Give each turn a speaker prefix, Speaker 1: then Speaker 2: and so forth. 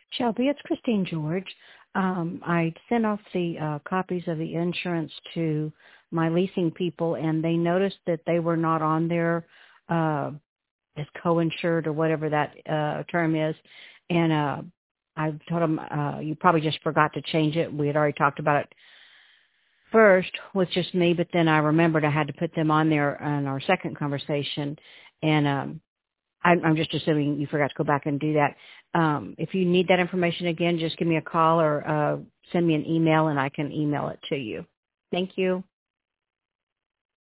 Speaker 1: Shelby, it's Christine George. I sent off the copies of the insurance to my leasing people, and they noticed that they were not on there as co-insured or whatever that term is. And I told them, you probably just forgot to change it. We had already talked about it first with just me, but then I remembered I had to put them on there in our second conversation. And I'm just assuming you forgot to go back and do that. If you need that information again, just give me a call or send me an email, and I can email it to you. Thank you.